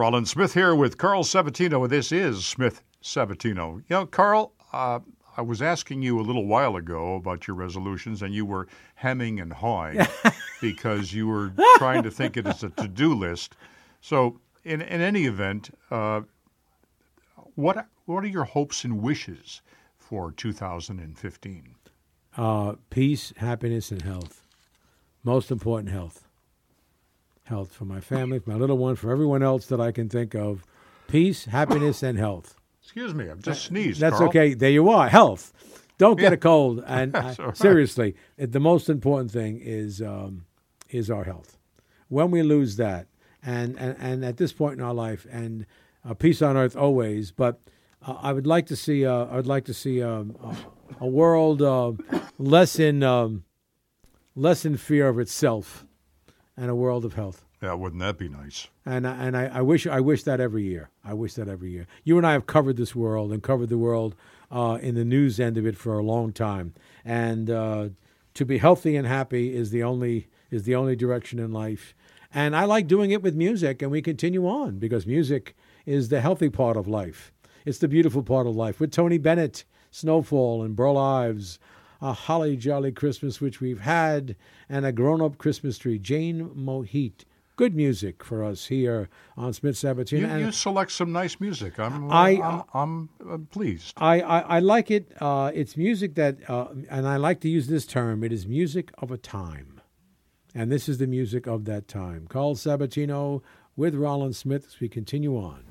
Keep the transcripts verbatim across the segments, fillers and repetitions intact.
Rollin Smith here with Carl Sabatino. This is Smith Sabatino. You know, Carl, uh, I was asking you a little while ago about your resolutions, and you were hemming and hawing because you were trying to think it as a to-do list. So, in in any event, uh, what what are your hopes and wishes for two thousand fifteen? Uh, peace, happiness, and health. Most important, health. Health for my family, for my little one, for everyone else that I can think of. Peace, happiness, and health. Excuse me, I've just sneezed, That's Carl. okay. There you are. Health. Don't get Yeah. a cold. And That's uh, all right. seriously, the most important thing is um, is our health. When we lose that, and, and, and at this point in our life, and uh, peace on earth always, but uh, I would like to see uh, I would like to see um, a, a world uh, less in um, less in fear of itself, and a world of health. Yeah, wouldn't that be nice? And I- and I, I wish I wish that every year. I wish that every year. You and I have covered this world and covered the world uh, in the news end of it for a long time. And uh, to be healthy and happy is the only is the only direction in life. And I like doing it with music, and we continue on because music is the healthy part of life. It's the beautiful part of life. With Tony Bennett, Snowfall, and Burl Ives, a holly jolly Christmas which we've had, and a grown-up Christmas tree, Jane Mohit. Good music for us here on Smith Sabatino. You, And you select some nice music. I'm I- I'm, I'm, uh, pleased. I, I, I like it. Uh, it's music that, uh, and I like to use this term, it is music of a time. And this is the music of that time. Carl Sabatino with Rollin Smith as we continue on.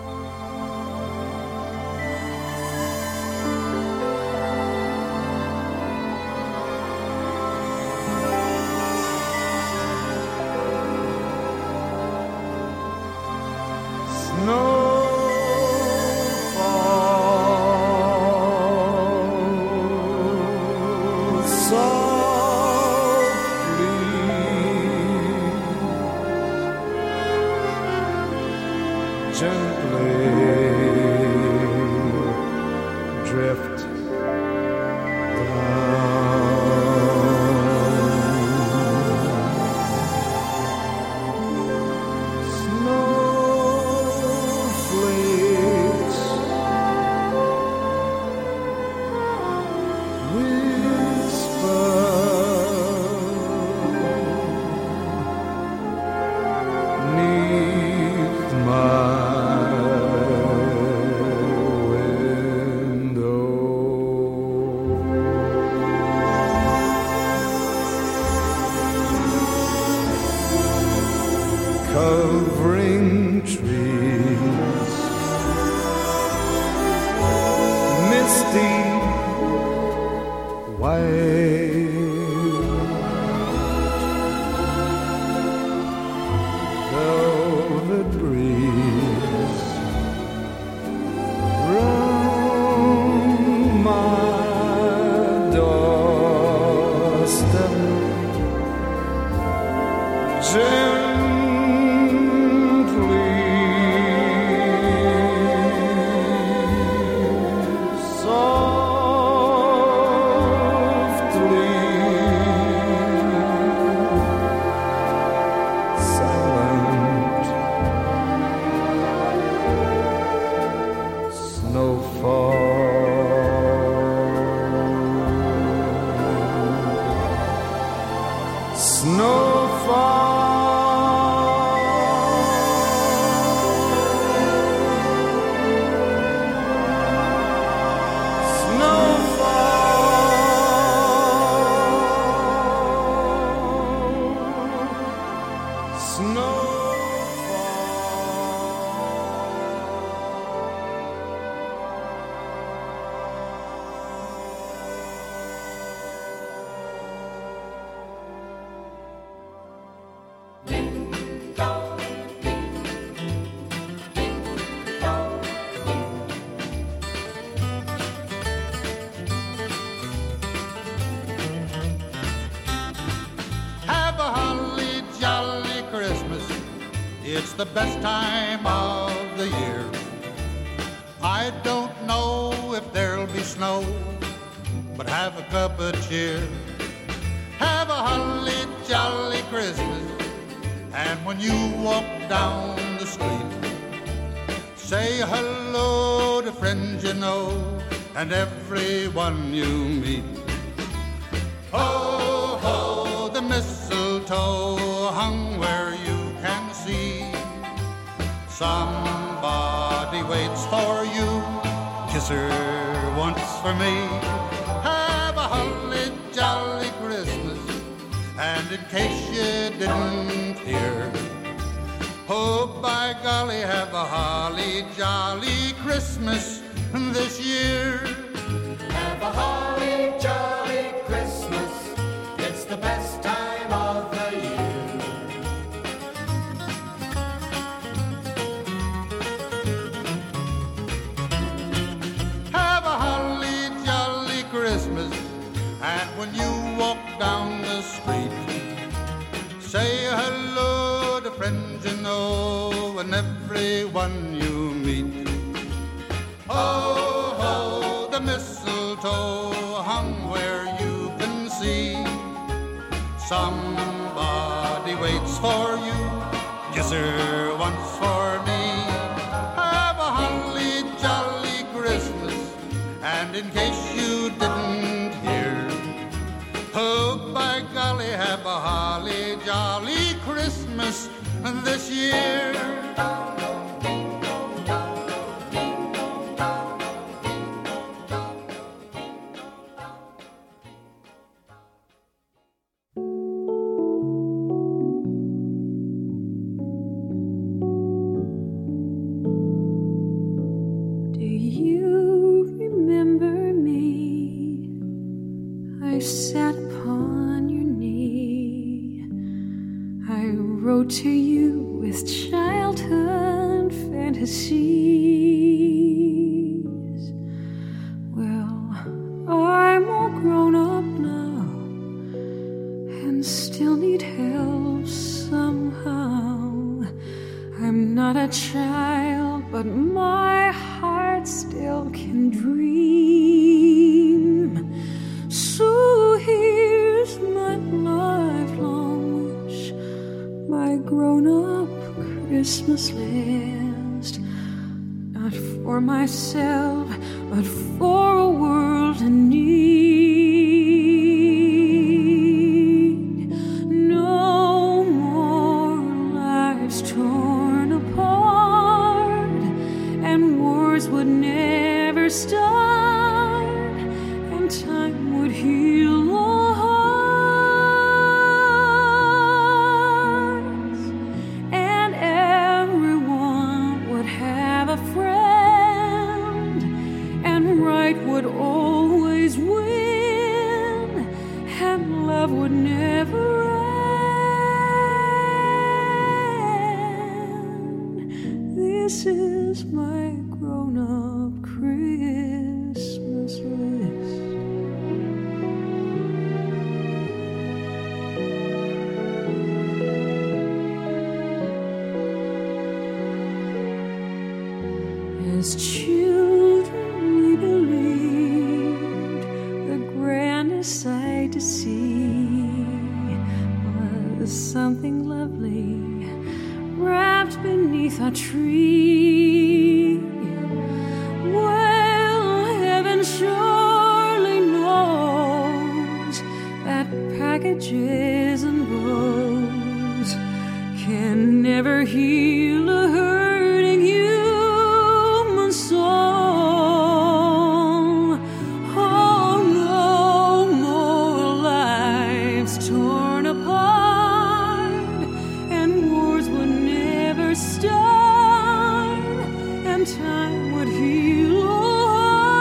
Covering trees, misty white, velvet breeze round my doorstep. It's the best time of the year. I don't know if there'll be snow, but have a cup of cheer. Have a holly jolly Christmas, and when you walk down the street, Say hello to friends you know and everyone you meet. Ho, ho, the mistletoe hung where you can see. Somebody waits for you, kiss her once for me. Have a holly jolly Christmas, and in case you didn't hear, oh, by golly, have a holly jolly Christmas this year. Have a holly jolly Christmas, it's the best time of the year. Have a holly jolly Christmas, and when you walk down the street, say hello to friends you know and everyone you meet. Ho, ho, the mistletoe hung where you can see. Somebody waits for you, kiss her once for me. Have a holly jolly Christmas, and in case you didn't hear, oh, by golly, have a holly jolly Christmas this year. Do you remember me? I sat upon your knee. I wrote to you with childhood fantasies. Well, I'm all grown up now and still need help somehow. I'm not a child, but my heart still can dream. So here's my lifelong wish, my grown-up Christmas list. Not for myself, but for a world in need. No more lives torn apart, and wars would never start, and time would heal all hearts, and everyone would have a friend, and right would always win, and love would never end. This is my grown-up Christmas list. As children we believed the grandest sight to see was something lovely wrapped beneath a tree. Well, heaven surely knows that packages and bows can never heal a hurting human soul. Oh, no more lives torn apart, and wars would never start, and time would heal all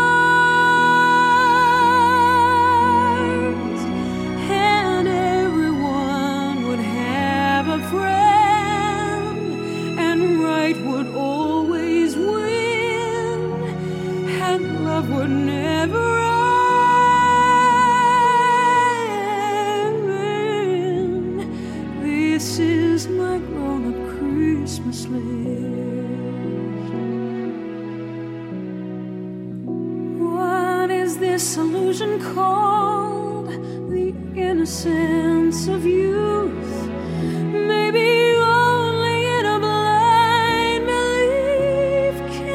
hearts, and everyone would have a friend, and right would always win, and love would never end. This is my grown-up Christmas list. What is this illusion called? The innocence of youth. Maybe only in a blind belief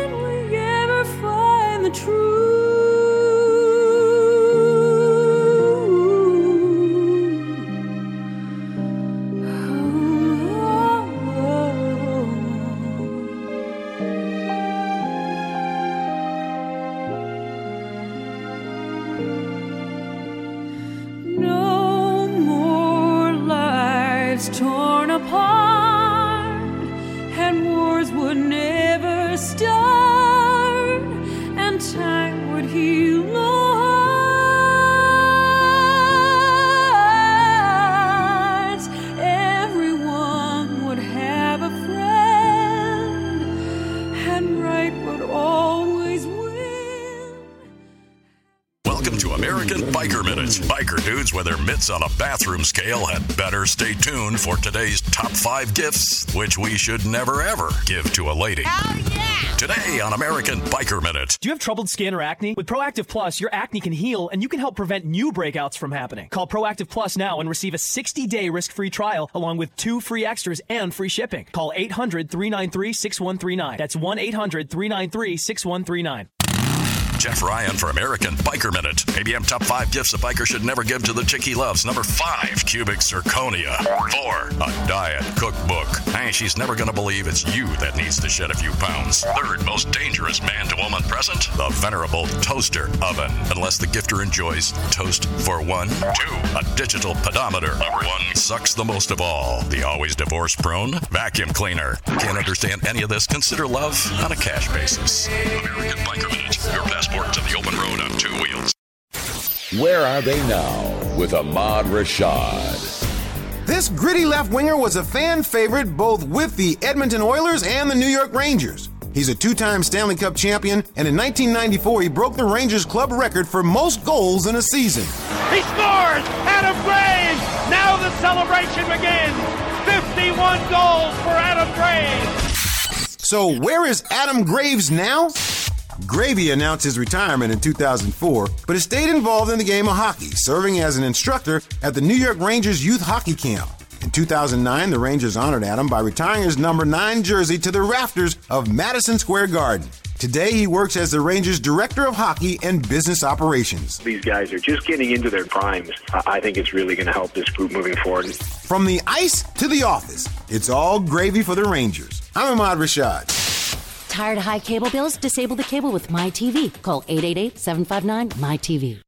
No more lives torn apart, and wars would never start, and time would heal all hearts. Everyone would have a friend, and right would always win. Welcome to American Biker Minute. Biker dudes with their mitts on a bathroom scale had better stay tuned for today's top five gifts, which we should never ever give to a lady. Oh, yeah! Today on American Biker Minute. Do you have troubled skin or acne? With Proactive Plus, your acne can heal and you can help prevent new breakouts from happening. Call Proactive Plus now and receive a sixty-day risk-free trial along with two free extras and free shipping. Call eight hundred, three nine three, six one three nine. That's one eight hundred, three nine three, six one three nine. Jeff Ryan for American Biker Minute. A B M top five gifts a biker should never give to the chick he loves. Number five, cubic zirconia. Four, a diet cookbook. Hey, she's never going to believe it's you that needs to shed a few pounds. Third most dangerous man-to-woman present, the venerable toaster oven. Unless the gifter enjoys toast for one. Two, a digital pedometer. Number one, sucks the most of all. The always divorce-prone vacuum cleaner. Can't understand any of this? Consider love on a cash basis. American Biker Minute. Your passport to the open road on two wheels. Where are they now with Ahmad Rashad? This gritty left-winger was a fan favorite both with the Edmonton Oilers and the New York Rangers. He's a two-time Stanley Cup champion, and in nineteen ninety-four, he broke the Rangers club record for most goals in a season. He scores! Adam Graves! Now the celebration begins! fifty-one goals for Adam Graves! So where is Adam Graves now? Gravy announced his retirement in two thousand four, but has stayed involved in the game of hockey, serving as an instructor at the New York Rangers youth hockey camp. In two thousand nine, the Rangers honored Adam by retiring his number nine jersey to the rafters of Madison Square Garden. Today, he works as the Rangers Director of Hockey and Business Operations. These guys are just getting into their primes. I think it's really going to help this group moving forward. From the ice to the office, it's all gravy for the Rangers. I'm Ahmad Rashad. Tired of high cable bills? Disable the cable with MyTV. Call eight eight eight, seven five nine, M Y T V.